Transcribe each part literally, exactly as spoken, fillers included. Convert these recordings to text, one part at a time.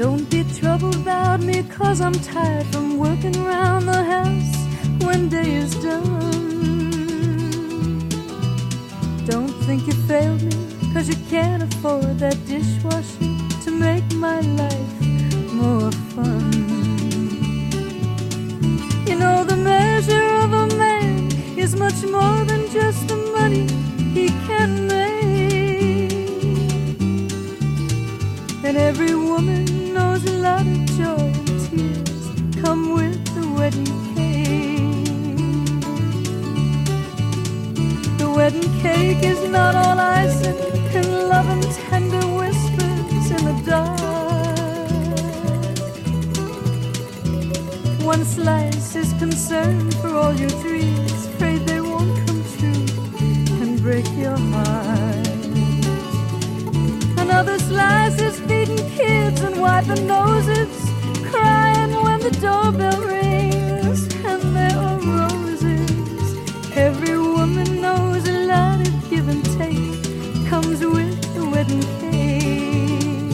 Don't be troubled about me, cause I'm tired from working around the house when day is done. Don't think you failed me, cause you can't afford that dishwasher to make my life more fun. You know the measure of a man is much more than just the money he can make. And every woman knows a lot of joy and tears come with the wedding cake. The wedding cake is not all icing and love and tender whispers in the dark. One slice is concern for all your dreams, afraid they won't come true and break your heart. Another slice is feeding kids and wiping noses, crying when the doorbell rings, and there are roses. Every woman knows a lot of give and take comes with the wedding cake.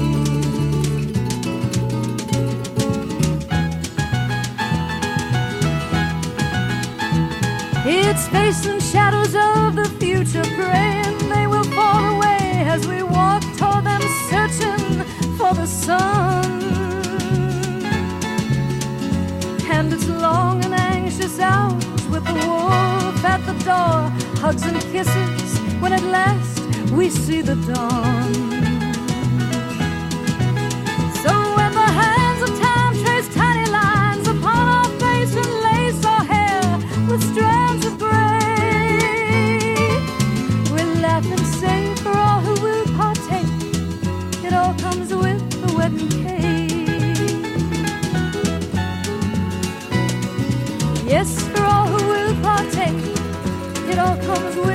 It's facing shadows of the future, praying they will fall away as we walk toward them, searching for the sun. And it's long and anxious hours with the wolf at the door, hugs and kisses when at last we see the dawn. So when the hands of time trace tiny lines upon our face and lace our hair with strands of gray, we'll laugh and say for all who will partake, it all comes with the wedding cake. Yes, for all who will partake, it all comes with